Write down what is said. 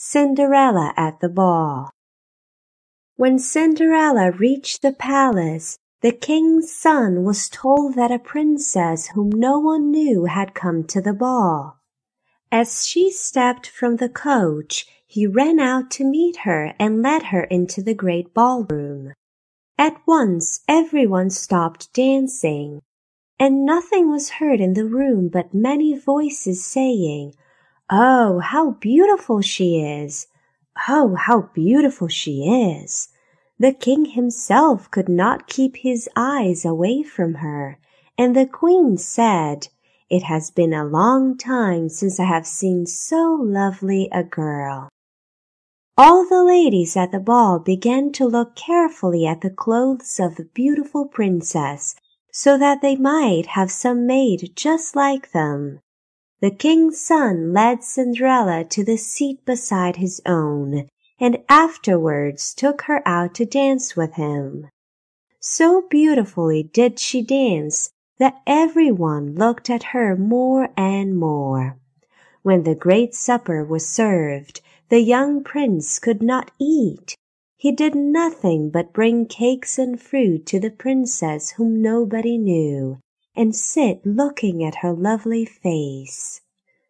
Cinderella at the Ball. When Cinderella reached the palace, the king's son was told that a princess whom no one knew had come to the ball. As she stepped from the coach, he ran out to meet her and led her into the great ballroom. At once everyone stopped dancing, and nothing was heard in the room but many voices saying, "Oh, how beautiful she is! Oh, how beautiful she is!" The king himself could not keep his eyes away from her, and the queen said, "It has been a long time since I have seen so lovely a girl." All the ladies at the ball began to look carefully at the clothes of the beautiful princess, so that they might have some made just like them. The king's son led Cinderella to the seat beside his own, and afterwards took her out to dance with him. So beautifully did she dance that everyone looked at her more and more. When the great supper was served, the young prince could not eat. He did nothing but bring cakes and fruit to the princess whom nobody knew, and sit looking at her lovely face.